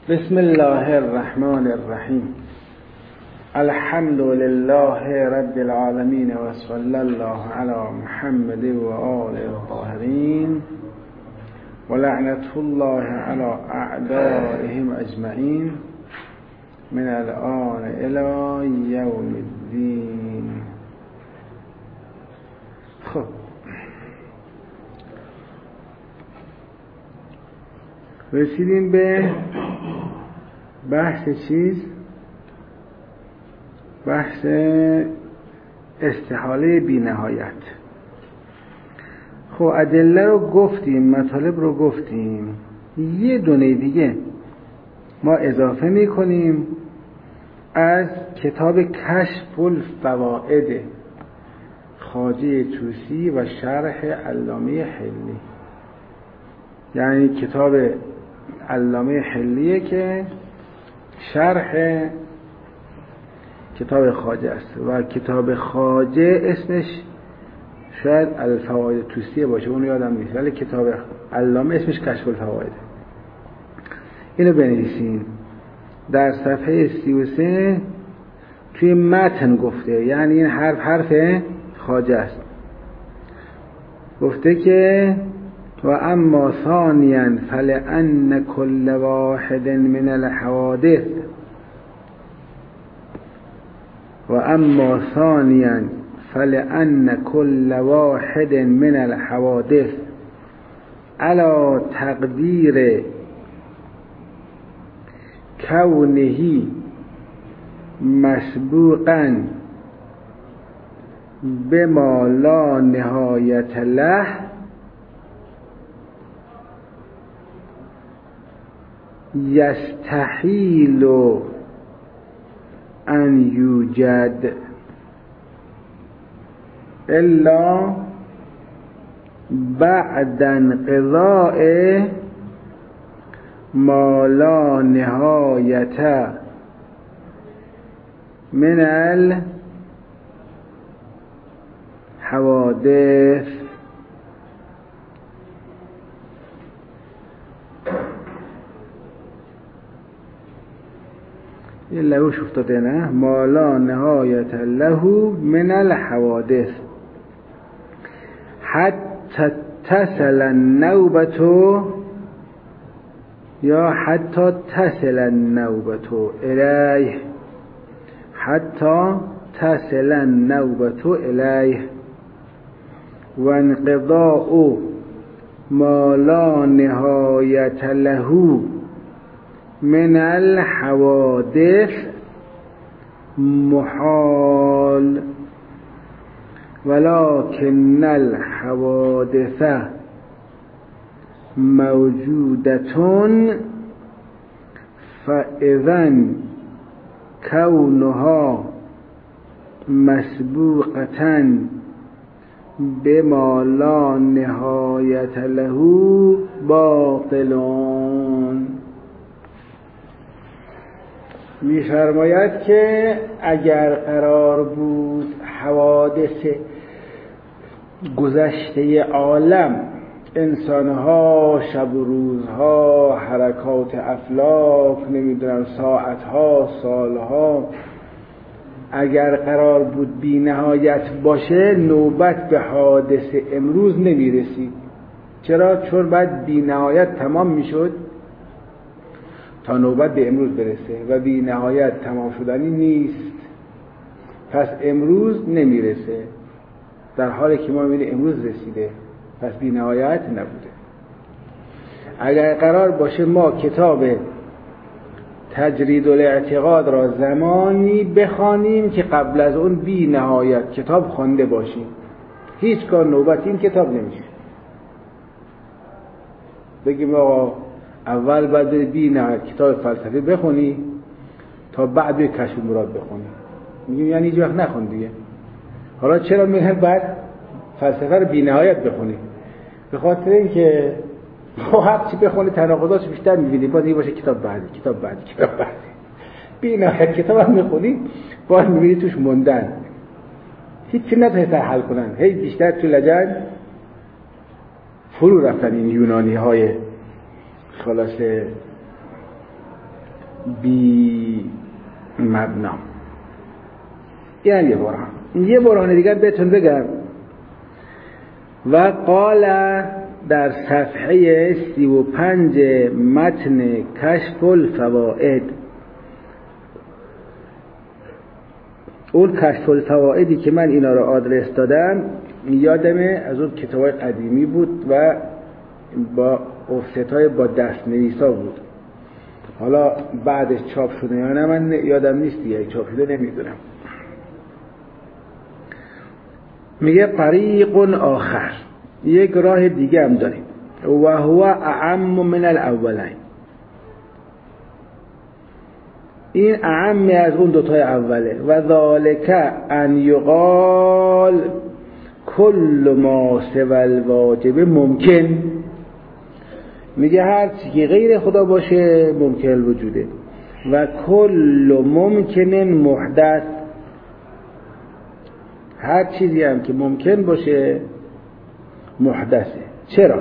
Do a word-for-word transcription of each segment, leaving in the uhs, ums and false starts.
بسم الله الرحمن الرحیم. الحمد لله رب العالمین و صلی الله علی محمد و آله الطاهرین و لعنت الله علی اعدائهم اجمعین من الآن الی یوم الدین. خب رسیدیم به بحث چیز بحث استحاله بی نهایت. خب ادله رو گفتیم، مطالب رو گفتیم، یه دونه دیگه ما اضافه میکنیم از کتاب کشف الفوائد خواجه طوسی و شرح علامه حلی. یعنی کتاب علامه حلیه که شرح کتاب خواجه است و کتاب خواجه اسمش شاید الفوائد طوسیه باشه، اون یادم نیست، ولی کتاب علامه اسمش کشف الفوائد. اینو بنویسین. در صفحه سی و سه توی متن گفته، یعنی این حرف حرف خواجه است، گفته که و اما ثانیا فلأن كل واحد من الحوادث و اما ثانیا فلأن كل واحد من الحوادث على تقدیر كونه مسبوقا بما لا نهایت له یستحیل ان یوجد الا بعد انقضاء ما لا نهایت من الحوادث. یه لهوش افتاده نه؟ ما لا نهایت له من الحوادث حتی تصل النوبة یا حتی تصل النوبة الیه حتی تصل النوبة الیه و انقضاء ما لا نهایت له من الحوادث محال ولكن الحوادث موجودة فإذا كونها مسبوقة بما لا نهاية له باطلون. می‌فرماید که اگر قرار بود حوادث گذشته عالم، انسانها، شب و روزها، حرکات افلاک، نمیدونم ساعتها، سالها، اگر قرار بود بی نهایت باشه نوبت به حادث امروز نمیرسید. چرا؟ چون بعد بی نهایت تمام میشد تا نوبت به امروز برسه و بی نهایت تمام شدنی نیست، پس امروز نمیرسه، در حالی که ما میبینیم امروز رسیده، پس بی نهایت نبوده. اگر قرار باشه ما کتاب تجرید الاعتقاد را زمانی بخوانیم که قبل از اون بی نهایت کتاب خوانده باشیم، هیچگاه نوبت این کتاب نمیشه. بگیم آقا اول بعد بی نهایت کتاب فلسفه بخونی تا بعد به کشف مراد بخونی، میگیم یعنی هیچ وقت نخون دیگه. حالا چرا میگن بعد فلسفه رو بی نهایت بخونی؟ به خاطر اینکه خب هر چی بخونی تناقضاتش بیشتر می‌بینی، باز این باشه کتاب بعدی کتاب بعدی کتاب بعدی بی نهایت کتاب هم می‌خونی باز می‌بینی توش موندن، هیچ چی نتونستن حل کنن، هی بیشتر تو لجن فرو رفتن این یونانی های خلاصه بی مبنا. این یه برهان. یه برهان دیگر بهتون بگم. و قال در صفحه سی و پنج متن کشف الفوائد، اون کشف الفوائدی که من اینا رو آدرس دادم یادمه از اون کتابای قدیمی بود و با افستای با دست نویسا بود. حالا بعدش چاپ شده یا نه من یادم نیست دیگه، چاپ شده نمیدونم. میگه طریق آخر، یک راه دیگه هم داریم، و هو اعم من الاولین. این اعم از اون دوتای اوله. و ذالک ان یقال کل ما سوى الواجب ممکن. میگه هر چی که غیر خدا باشه ممکن وجوده. و کل ممکن محدث، هر چیزی هم که ممکن باشه محدثه. چرا؟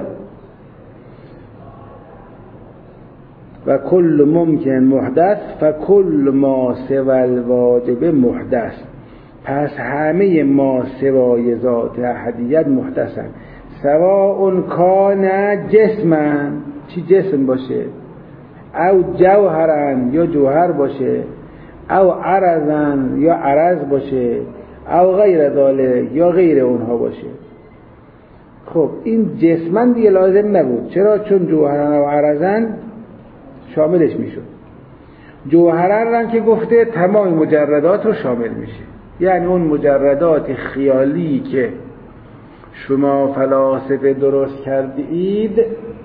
و کل ممکن محدث فکل ما سوى الواجب محدث. پس همه ما سوای ذات احدیت محدثن. سواء کان جسمن، چی جسم باشه، او جوهرن یا جوهر باشه، او عرضن یا عرض باشه، او غیر ذالک یا غیر اونها باشه. خب این جسمن دیگه لازم نبود. چرا؟ چون جوهرن و عرضن شاملش میشد. جوهرن که گفته تمام مجردات رو شامل میشه، یعنی اون مجردات خیالی که شما فلاسفه درست کردید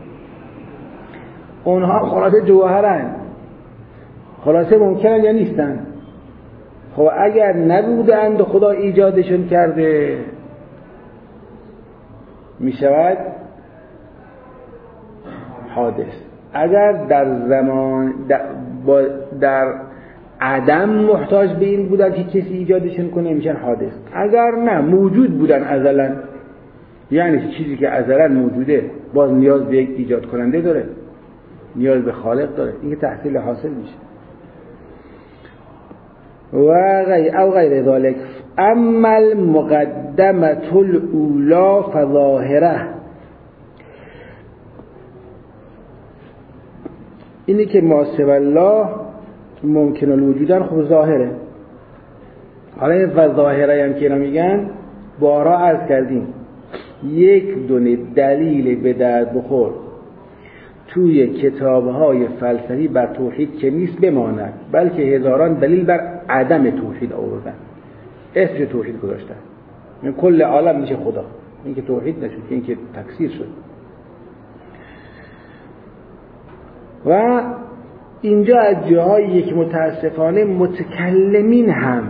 اونها خلاصه جوهرن. خلاصه ممکنن یا نیستن؟ خب اگر نبودند خدا ایجادشون کرده میشود حادث. اگر در زمان در, در عدم محتاج به این بودن که کسی ایجادشون کنه میشن حادث. اگر نه موجود بودن ازلا، یعنی چیزی که ازلا موجوده باز نیاز به یک ایجاد کننده داره، نیاز به خالق داره، این که تحصیل حاصل میشه. و غیر او غیر ذالک. اما المقدمه الاولا فظاهره، اینی که ما سوى الله ممکن الوجودن خب ظاهره. حالا این و ظاهره هم که اینا میگن بارها عرض کردیم یک دونه دلیل به درد بخور توی کتاب‌های فلسفی بر توحید که نیست بماند، بلکه هزاران دلیل بر عدم توحید آوردن، اسم توحید گذاشتن. این کل عالم میشه خدا، این که توحید نشد، این که تکثیر شد. و اینجا از جاهایی که متاسفانه متکلمین هم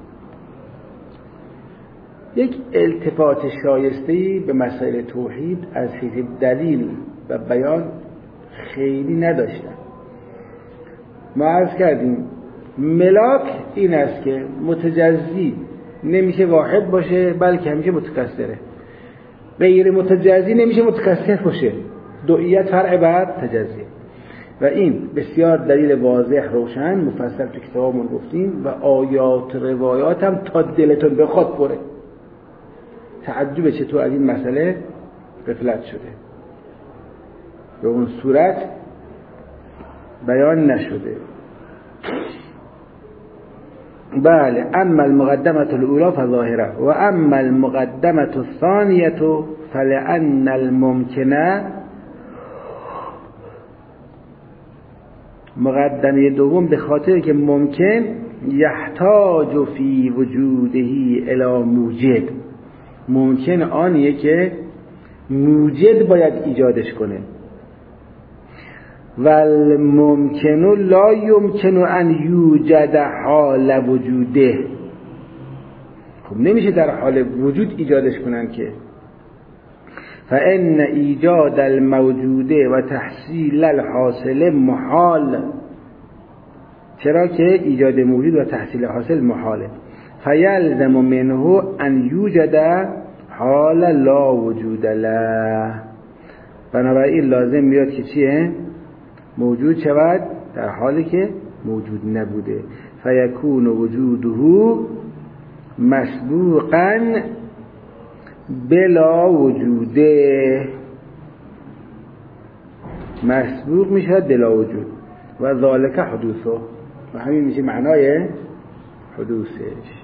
یک التفات شایسته‌ای به مسائل توحید از حیث دلیل و بیان خیلی نداشتن. ما عرض کردیم ملاک این است که متجزی نمیشه واحد باشه بلکه همیشه متکثره، غیر متجزی نمیشه متکثر باشه، دوئیت فرع بر تجزی. و این بسیار دلیل واضح روشن مفصل تو کتابمون گفتیم و آیات روایات هم تا دلتون بخواد پره. تعجب چطور از این مسئله غفلت شده، به اون صورت بیان نشده. بله. اما المقدمه الاولى فظاهره و اما المقدمه الثانیه فلان الممکنه، مقدمه دوم به خاطر که ممکن یحتاج فی وجوده الی موجد، ممکن آنیه که موجد باید ایجادش کنه. والممکن لا یمکن ان یوجد حال وجوده، خب نمیشه در حال وجود ایجادش کنن که. فان ایجاد الموجوده و تحصیل الحاصل محال، چرا که ایجاد موجود و تحصیل حاصل محاله. فیلزم منه ان یوجد حال لا وجود له، بنابراین لازم میاد که چیه؟ موجود شود در حالی که موجود نبوده. فیکون وجوده مسبوقا بلا وجوده، مسبوق میشه بلا وجود و ذالک حدوثه، و همین میشه معنای حدوثش.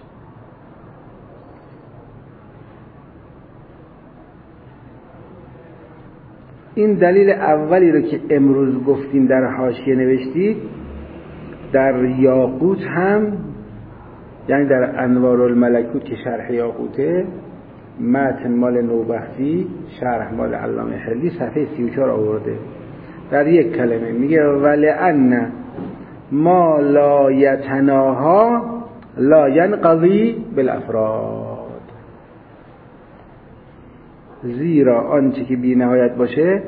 این دلیل اولی رو که امروز گفتیم در حاشیه نوشتید، در یاقوت هم، یعنی در انوار الملکوت که شرح یاقوته، متن مال نوبختی، شرح مال علامه حلی، صفحه سی و چهار آورده. در یک کلمه میگه ولئن ما لا یتناها لا ینقضی بالافراد، زیرا آنچه که بی نهایت باشه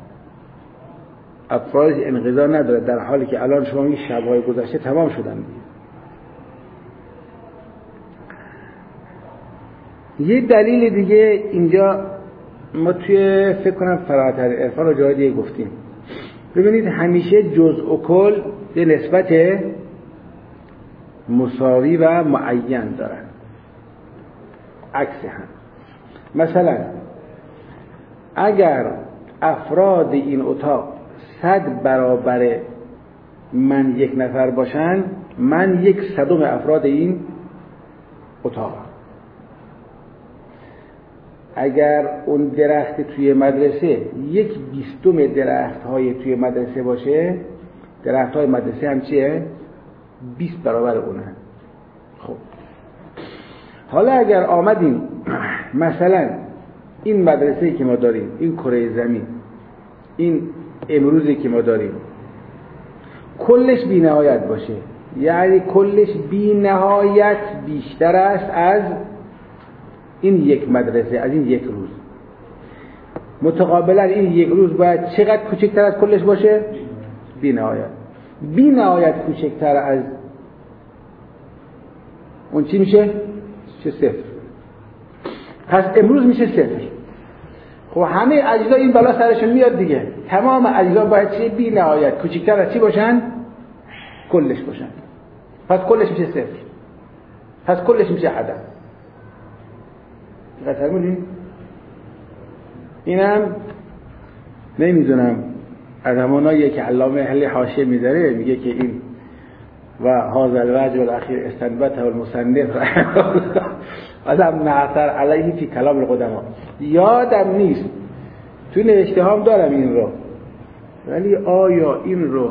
افرادش انقضا نداره، در حالی که الان شما میگی شب‌های گذشته تمام شدن دیگه. یه دلیل دیگه اینجا ما توی فکر کنم فراتر عرفان رو جای دیگه گفتیم. ببینید همیشه جزء و کل یه نسبت مساوی و معین دارن، عکس هم. مثلا اگر افراد این اتاق صد برابر من یک نفر باشن، من یک صدم افراد این اتاق. اگر اون درخت توی مدرسه یک بیستم درخت های توی مدرسه باشه، درخت های مدرسه هم چیه؟ بیست برابر اونه. خب حالا اگر آمدیم مثلا این مدرسه‌ای که ما داریم، این کره زمین، این امروزی که ما داریم، کلش بی نهایت باشه، یعنی کلش بی نهایت بیشتر است از این یک مدرسه، از این یک روز. متقابلا این یک روز باید چقدر کوچکتر از کلش باشه؟ بی نهایت. بی نهایت کوچکتر از اون چی میشه؟ چه صفر. پس امروز میشه صفر. خب همه اجزا این بالا سرشون میاد دیگه. تمام اجزا باید چه بی نهایت کوچکتر از چی باشن؟ کلش باشن. پس کلش میشه صفر. پس کلش میشه عدم. دقت کنید. اینم نمیدونم از همونایی که علامه حلی حاشیه میذاره، میگه که این و هذا الوجه الاخیر استنبطه المصنف آدم نعثر علیه فی کلام القدما. یادم نیست تو نوشته هام دارم این رو، ولی آیا این رو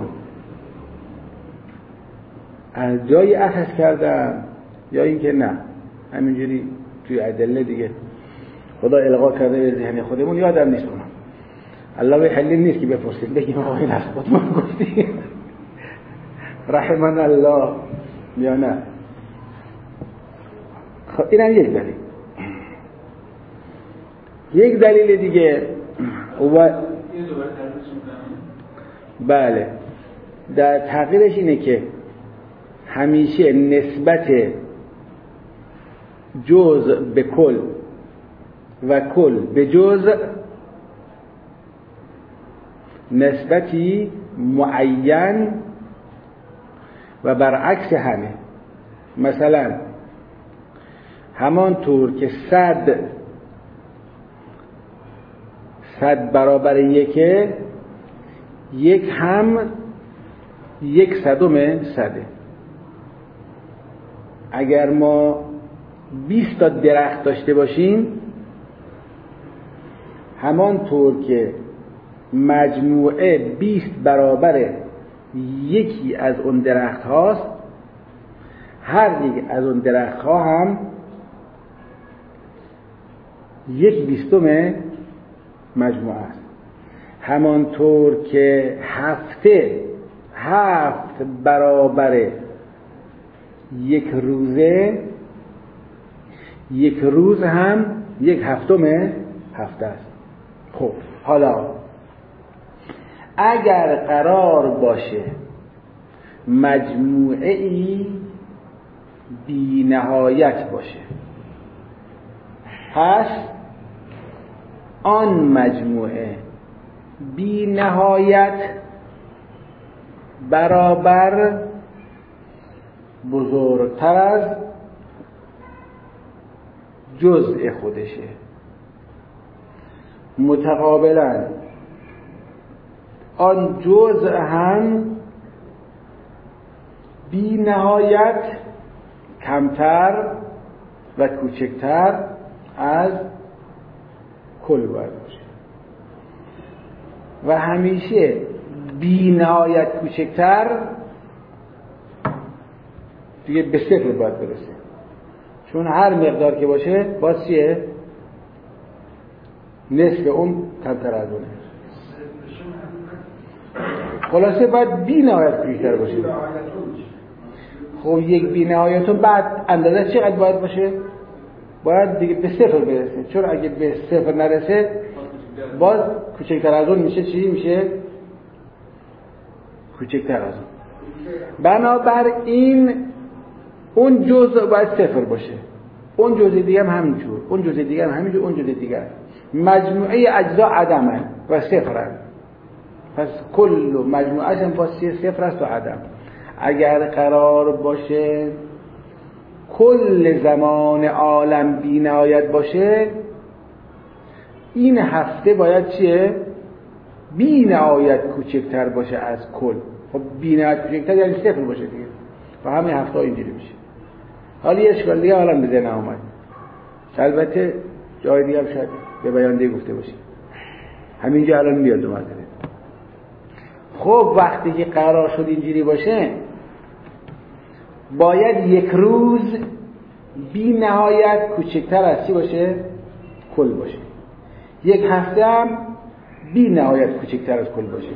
از جایی اخذ کردم یا اینکه نه همینجوری توی ادله دیگه خدا القا کرده به ذهن خودمون، یادم نیست اونم. علامه حلی نیست که بپرسید بگیم آقا این از خودمون گفتیم رحمن الله یا نه. خب اینم یک دلیل. یک دلیل دیگه و بله در تغییرش اینه که همیشه نسبت جزء به کل و کل به جزء نسبتی معین و برعکس همه. مثلا همانطور که صد صد برابر یکه، یک هم یک صدم صده. اگر ما بیست تا درخت داشته باشیم، همانطور که مجموعه بیست برابر یکی از اون درخت هاست، هر یک از اون درخت ها هم یک بیستم مجموعه است. همانطور که هفته هفت برابر یک روزه، یک روز هم یک هفتم هفته است. خب حالا اگر قرار باشه مجموعه ای بی نهایت باشه، پس آن مجموعه بی نهایت برابر بزرگتر از جزء خودشه. متقابلا آن جزء هم بی نهایت کمتر و کوچکتر از کل باید باشه و همیشه بی نهایت کوچکتر دیگه به صفر باید برسه، چون هر مقدار که باشه باز چیه؟ نصف اون کمتر از اونه. خلاصه باید بی نهایت کوچکتر باشه. خب یک بی نهایت بعد اندازه چقدر باید باشه؟ باید دیگه به صفر برسه، چون اگه به صفر نرسه باز کوچکتر از اون میشه چی؟ میشه کوچکتر از اون. بنابراین اون جزء باید صفر باشه، اون جزء دیگه هم همینجور، اون جزء دیگه هم همینجور، اون جزء دیگه هم. مجموعه اجزا عدمه و صفرن، پس کل مجموعه هم با صفر است و عدم. اگر قرار باشه کل زمان عالم بی نهایت باشه، این هفته باید چیه؟ بی نهایت کوچکتر باشه از کل. خب بی نهایت کوچکتر یعنی صفر باشه دیگه، و همین هفته اینجوری میشه. حالا یه اشکال دیگه حالا به ذهن اومد، البته جای دیگه هم شاید به بیان دیگه گفته باشه، همینجا الان میاد دو مرتبه. خب وقتی که قرار شد اینجوری باشه، باید یک روز بی نهایت کوچکتر از چی باشه؟ کل باشه. یک هفته هم بی نهایت کوچکتر از کل باشه.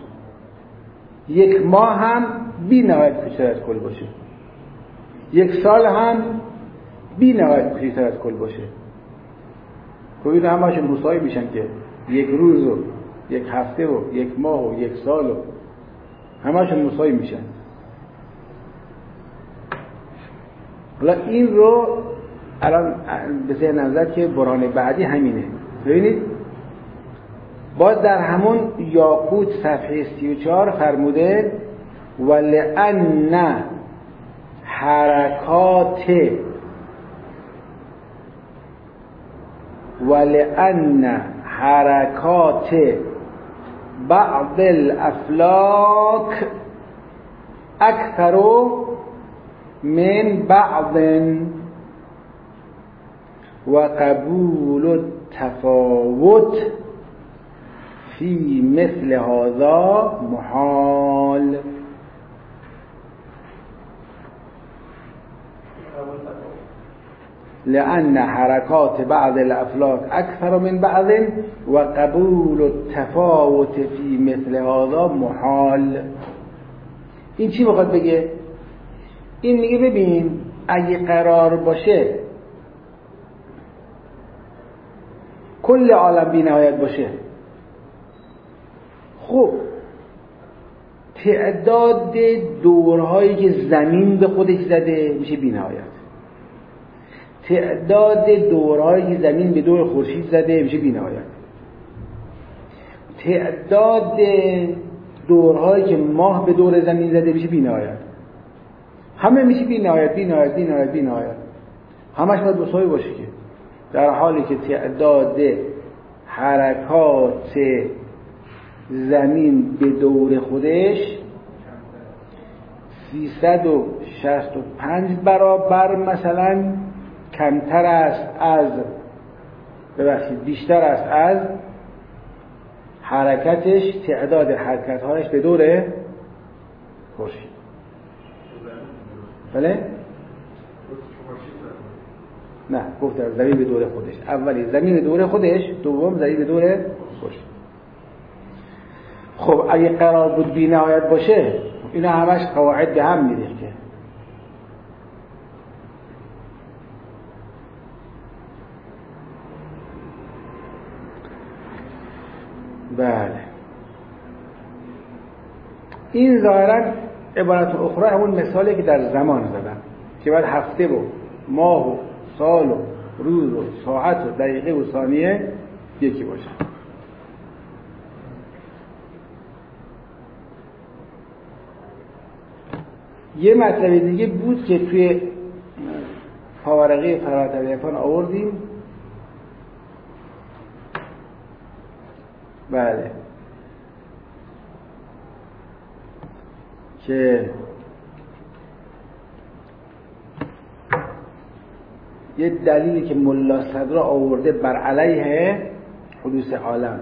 یک ماه هم بی نهایت کوچکتر از کل باشه. یک سال هم بی نهایت کوچکتر از کل باشه. خب این همه‌شون مساوی میشن که یک روز و یک هفته و یک ماه و یک سال و همه‌شون مساوی میشن. حالا این رو الان به ذهنم زد که برهان بعدی همینه. ببینید باز در همون یاقوت صفحه سی و چهار فرموده ولأن حرکات ولأن حرکات بعض الافلاک اکثر من بعض و قبول التفاوت فی مثل هذا محال. لأن حرکات بعض الافلاک اکثر من بعض و قبول التفاوت فی مثل هذا محال. این چی میخواد بگه؟ این میگه ببین اگه قرار باشه کل عالم بی نهایت باشه، خب تعداد دورهایی که زمین به خودش زده میشه بی نهایت، تعداد دورهایی که زمین به دور خورشید زده میشه بی نهایت، تعداد دورهایی که ماه به دور زمین زده میشه بی نهایت، همه میشه بی نهایت بی نهایت بی نهایت بی نهایت، همش باید مساوی باشه که در حالی که تعداد حرکات زمین به دور خودش سیصد و شصت و پنج برابر مثلا کمتر است از ببخشید بیشتر است از حرکتش تعداد حرکت‌هایش به دور خورشید. بله؟ نه گفتم زمین به دور خودش، اولی زمین به دور خودش، دوم زمین به دور خورشید. خب اگه قرار بود بی نهایت باشه اینا همش قواعد به هم میریخته. بله این ظاهرا عبارت اخرى همون مثالی که در زمان زدم که باید هفته و ماه و سال و روز و ساعت و دقیقه و ثانیه یکی باشه. یه مطلب دیگه بود که توی پاورقی فراتر عرفان آوردیم. بله که یه دلیلی که ملا صدرا آورده بر علیه حدوث عالم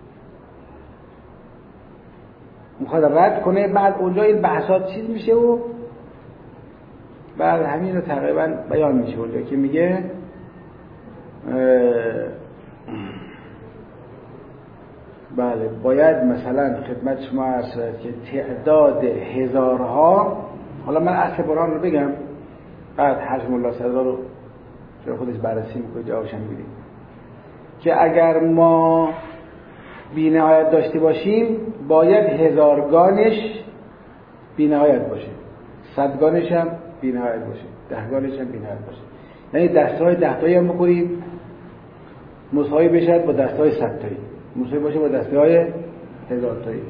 میخواد رد کنه، بعد اونجا این بحثات چیز میشه و بعد همین رو تقریبا بیان میشه اونجا که میگه بله باید مثلا خدمت شما عرض شد که تعداد هزارها، حالا من اصل برهان رو بگم بعد حرف ملا صدرا رو چرا خودش بررسی میکنه جوابشم میدیم، که اگر ما بی نهایت داشته باشیم باید هزارگانش بی نهایت باشه، صدگانش هم بی نهایت باشه، دهگانش هم بی نهایت باشه. یعنی دستهای دهتایی هم بکنیم مساوی بشه با دستهای صدتایی، مساوی باشه با دستهای هزارتایی،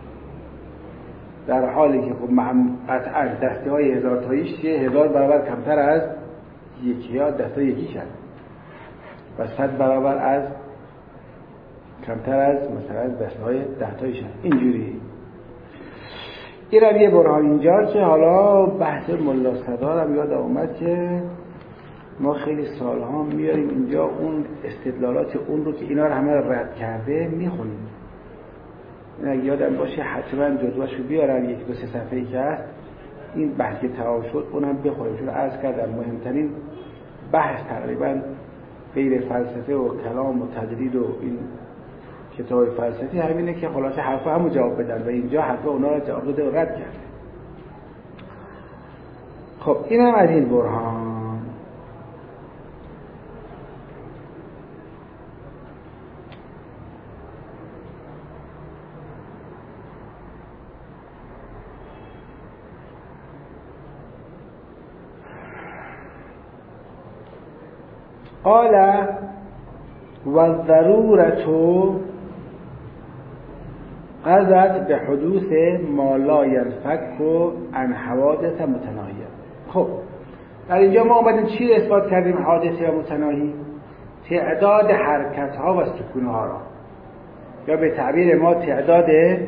در حالی که خب قطعا دستهای هزارتاییش چیه؟ هزار برابر کمتر از یکی ها دستهای یکی شد و صد برابر از کمتر از مثلا دستهای دهتایی شد. اینجوری این هم یه برهان اینجا که حالا بحث ملا صدرا هم یاد اومد که ما خیلی سالها میاریم اینجا اون استدلالات اون رو که اینا رو همه رو رد کرده میخونیم. اگه یادم باشه حتما جزوه‌شو بیارم، یک دو سه صفحه‌ای که هست این بحث تمام شد اونم بخوریم، چون عرض کردم مهمترین بحث تقریبا غیر فلسفه و کلام و تجرید و این کتاب فلسفی همینه که خلاصه حرفا همو جواب بدن و اینجا حرفا اونا رو جواب داده و رد کرده. خب اینم از این برهان. قال والضرورة قضت به حدوث ما لا ينفك عن حوادث متناهیه. خب در اینجا ما اومدیم چی رو اثبات کردیم؟ حادثه و متناهی، تعداد حرکت ها و سکون ها را، یا به تعبیر ما تعداد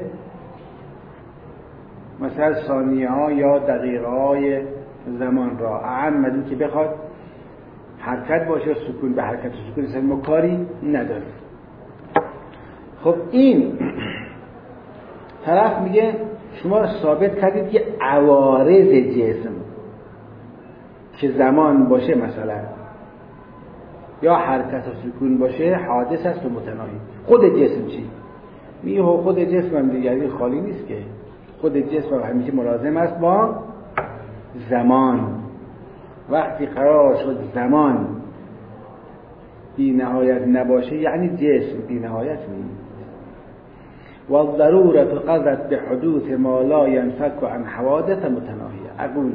مثلا ثانیه ها یا دقیقه های زمان را، اعم از این که بخواد حرکت باشه سکون به حرکت و سکون اصلا ما کاری نداره. خب این طرف میگه شما ثابت کردید که عوارض جسم که زمان باشه مثلا یا حرکت و سکون باشه حادث است و متناهی. خود جسم چی؟ میگه خود جسم هم دیگری خالی نیست که خود جسم هم همیشه ملازم است با زمان. وقتی قرار شد زمان بی نهایت نباشه یعنی جسم بی نهایت نیست. و الضرورة قضت به حدوث ما لا ينفك عن حوادث متناهیه. اقول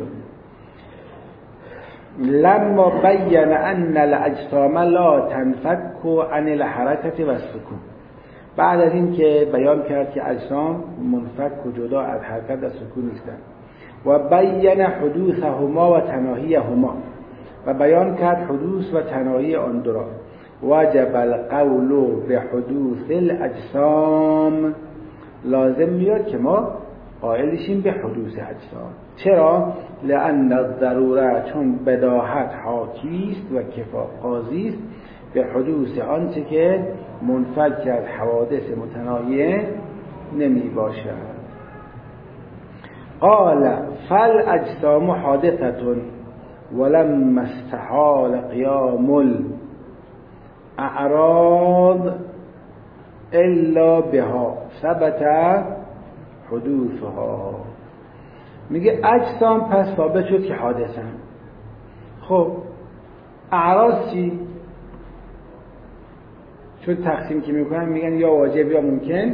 لما بین ان الاجسام لا تنفك عن الحركة و السکون، بعد از این که بیان کرد که اجسام منفک و جدا از حرکت و سکون نیستند، و بین حدوثهما و تناهیهما، و بیان کرد حدوث و تناهی آن دو را، وجب القول به حدوث الاجسام، لازم میاد که ما قائلشیم به حدوث اجسام. چرا؟ لأن الضروره، چون بداهت حاکیست و کفا قاضی است به حدوث آنچه که منفک از حوادث متناهیه نمی باشد. قال فالاجسام حادثة ولما استحال قیام الاعراض الا بها ثبت حدوثها. میگه اجسام پس ثابت شد که حادثن. خب اعراض چی؟ چون تقسیم که میکنن میگن یا واجب یا ممکن،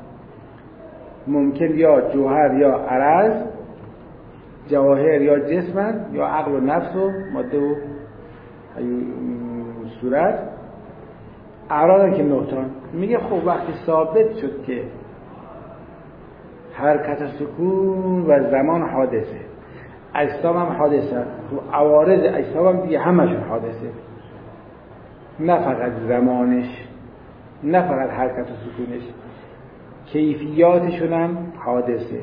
ممکن یا جوهر یا عرض، جواهر یا جسمن، یا عقل و نفس و ماده و صورت. اعراض که نقطان. میگه خب وقتی ثابت شد که حرکت سکون و زمان حادثه، اجسام هم حادثه، عوارض اجسام هم دیگه همشون حادثه، نه فقط زمانش، نه فقط حرکت و سکونش، کیفیاتشون هم حادثه.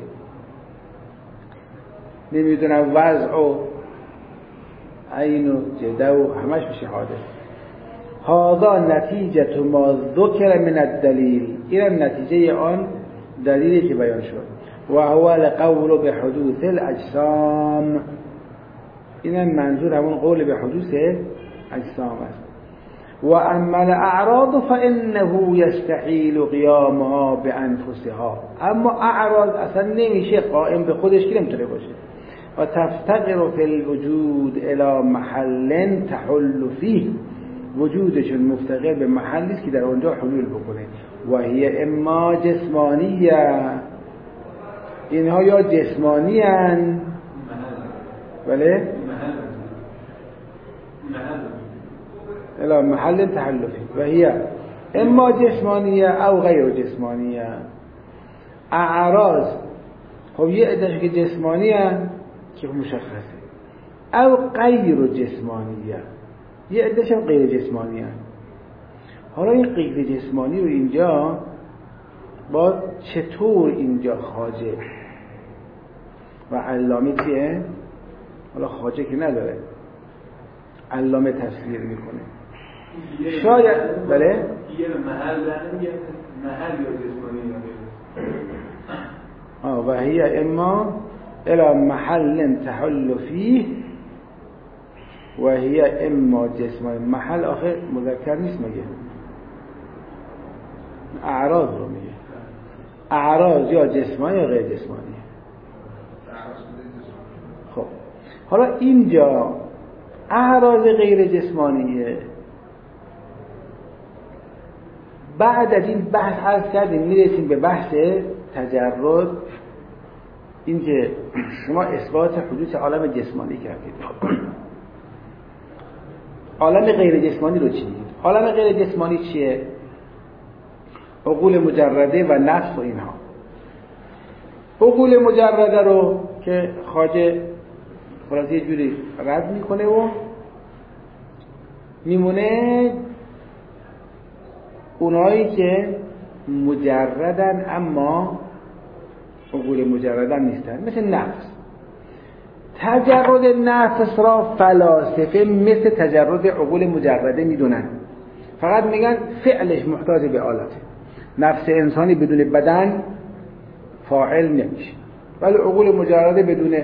نمیدونم وضع و عین و جده و همش میشه حادث. هذا نتیجه ما ذکر من الدلیل، این نتیجه آن دلیلی که بیان شد. و هو القول به حدوث الاجسام، این منظور همون قول به حدوث اجسام است. و اما الاعراض فانه یستحیل قیامها بانفسها، اما اعراض اصلا نمیشه قائم به خودش که نمیتونه باشه. و تفتقر فی الوجود الى محل تحل فیه، وجودشون مفتقر به محلی است که در اونجا حلول بکنه. و هی اما جسمانیه، اینها یا جسمانی هن بله الى محل تحل فیه، و هی اما جسمانیه او غیر جسمانیه. اعراض خب یه عده‌اش که جسمانی هن که مشخصه، او غیر جسمانیه، یه عده‌اش هم غیر جسمانی هن. حالا این غیر جسمانی رو اینجا با چطور اینجا خواجه و علامه چیه؟ حالا خواجه که نداره، علامه تصویر میکنه. شاید بله یه محل نمیگه محل یا جسمانی یا آه و هی اما الى محل تحل فیه و هی اما جسمانی. محل آخه مذکر نیست مگه؟ اعراض رو میگه. اعراض یا جسمانی یا غیر جسمانی. خب حالا اینجا اعراض غیر جسمانیه. بعد از این بحث عرض کردیم میرسیم به بحث تجرد، اینکه شما اثبات حدوث عالم جسمانی کردید. عالم غیر جسمانی رو چی میگید؟ عالم غیر جسمانی چیه؟ عقول مجرده و نفس و اینها. عقول مجرده رو که خواجه خلاصه یه جوری رد میکنه و میمونه اونایی که مجردن اما عقول مجردن نیستن، مثل نفس. تجرد نفس را فلاسفه مثل تجرد عقول مجرده میدونن، فقط میگن فعلش محتاج به آلته. نفس انسانی بدون بدن فاعل نمیشه، ولی عقول مجرده بدون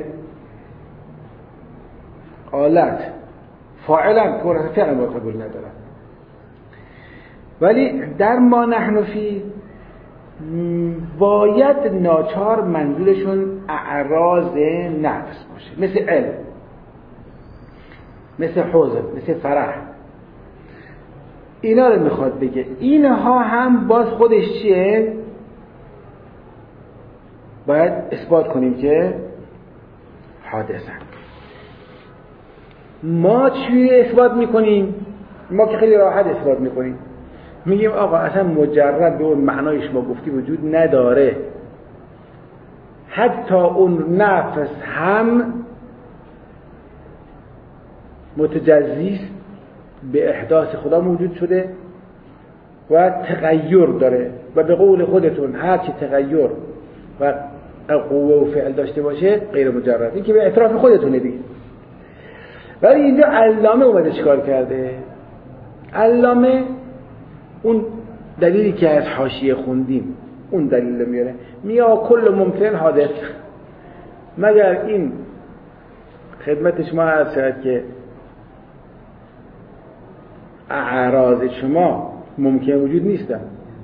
آلت فاعلا که فعل با قبول ندارن. ولی در ما نحن فی باید ناچار منظورشون اعراض نفس باشه، مثل علم، مثل حزن، مثل فرح. اینا رو میخواد بگه. اینها هم باز خودش چیه؟ باید اثبات کنیم که حادثن. ما چی اثبات میکنیم؟ ما که خیلی راحت اثبات میکنیم، میگیم آقا اصلا مجرد به اون معنای شما گفتی وجود نداره، حتی اون نفس هم متجزیست، به احداث خدا موجود شده و تغییر داره و به قول خودتون هر چی تغییر و قوه و فعل داشته باشه غیر مجرد. این که به اعتراف خودتونه دیگه. ولی اینجا علامه اومده چیکار کرده؟ علامه اون دلیلی که از حاشیه خوندیم اون دلیل میاره، میا کل ممکن حادث، مگر این خدمت شما عرض شد که اعراض شما ممکن وجود نیستن،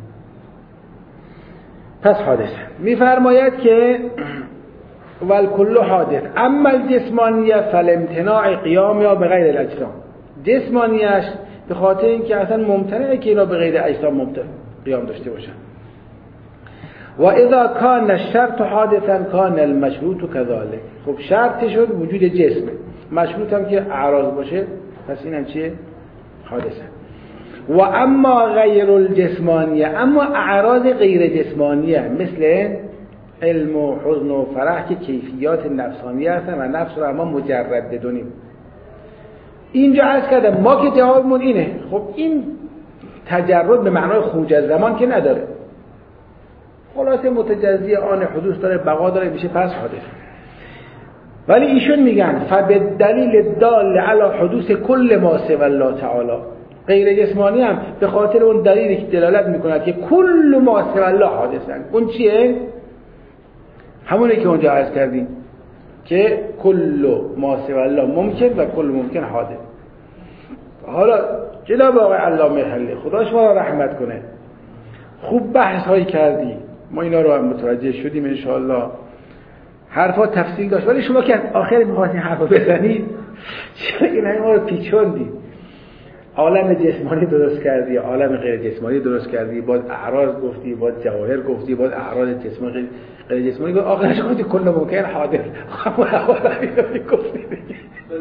پس حادث. میفرماید که والکل حادث اما الجسمانیه فالامتناع قیام یا به غیر الاجسام. جسمانیش به خاطر اینکه اصلا ممتنعه که اینا به غیر اجسام ممتنع قیام داشته باشن. و اذا کان الشرط حادثا کان المشروط كذلك. خب شرط شد وجود جسمه، مشروط هم که اعراض باشه، پس اینم چیه؟ حادثه. و اما غیر الجسمانیه، اما اعراض غیر جسمانیه مثل علم و حزن و فرح که کیفیات نفسانی هستن و نفس رو ما مجرد بدونیم. اینجا عرض کردم ما که جوابمون اینه. خب این تجرد به معنای خروج از زمان که نداره، خلاصه متجزی آن حدوث داره، بقا داره، میشه پس حادث. ولی ایشون میگن فبالدلیل دال علی حدوث کل ما سوی الله تعالی، غیر جسمانی هم به خاطر اون دلیلی که دلالت میکند که کل ما سوی الله حادثن. اون چیه؟ همونه که اونجا عرض کردیم که کل ما سوی الله ممکن و کل ممکن حادث. حالا جناب آقای علامه حلی خدا شما را رحمت کنه، خوب بحث هایی کردی، ما اینا رو هم متوجه شدیم انشاءالله. حرفا تفصیل داشت، ولی شما که آخر میخواستین حرفا بزنید چرا این همه ما رو پیچوندی؟ عالم جسمانی درست کردی، عالم غیر جسمانی درست کردی، باز اعراض گفتی، باز جواهر گفتی، باز اعراض جسمانی غیر جسمانی گفتی، آخرش گفتی کل ممکن حادث. خب اول همین گفتی دیگه.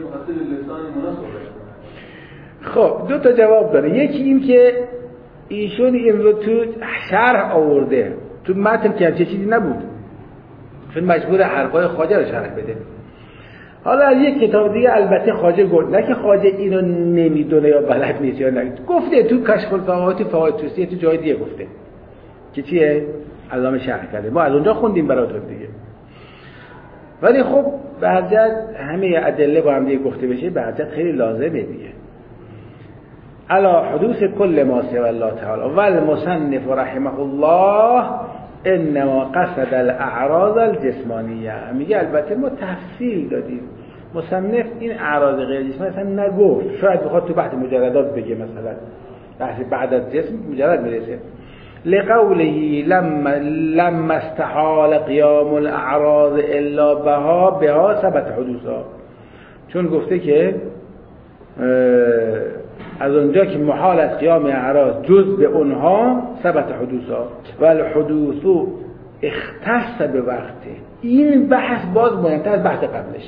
خب دو تا جواب داره. یکی این که ایشون این رو تو شرح آورده، تو متن که چه چیزی نبود، چون مجبور حرفای خواجه رو شرح بده. حالا از یک کتاب دیگه البته خواجه گفت، نه که خواجه اینو نمیدونه یا بلد نیست یا نه، گفته تو کشف الفواید، فواید توصیه، تو جای دیگه گفته که چیه علامه شرح کرده، ما از اونجا خوندیم براتون دیگه. ولی خب به هر جهت همه ادله با هم دیگه گفته بشه به هر جهت خیلی لازمه دیگه. علا حدوث کل ما سوی الله تعالی و المصنف رحمه الله انما قصد الاعراض الجسمانیه. میگه البته ما تفصیل دادیم، مصنف این اعراض غیر جسمانی اصلا نگفت، شاید بخواد تو بحث مجردات بگه، مثلا بحث بعد از جسم مجرد میرسه. لقوله لما لما استحال قیام الاعراض الا بها بها ثبت حدوثها، چون گفته که از اونجا که محال از قیام اعراض جز به اونها ثبت حدوثها و الحدوث اختص به وقته. این بحث باز مهمتر از بحث قبلشه.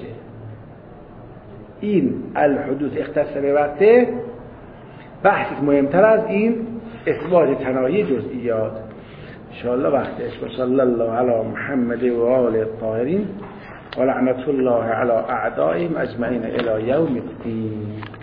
این الحدوث اختص به وقته بحثی مهمتر از این اثبات تناهی جزئیات. انشاءالله وقتش. و صلی الله علی محمد و آله الطاهرین و لعنت الله علی اعدائهم اجمعین الی یوم الدین.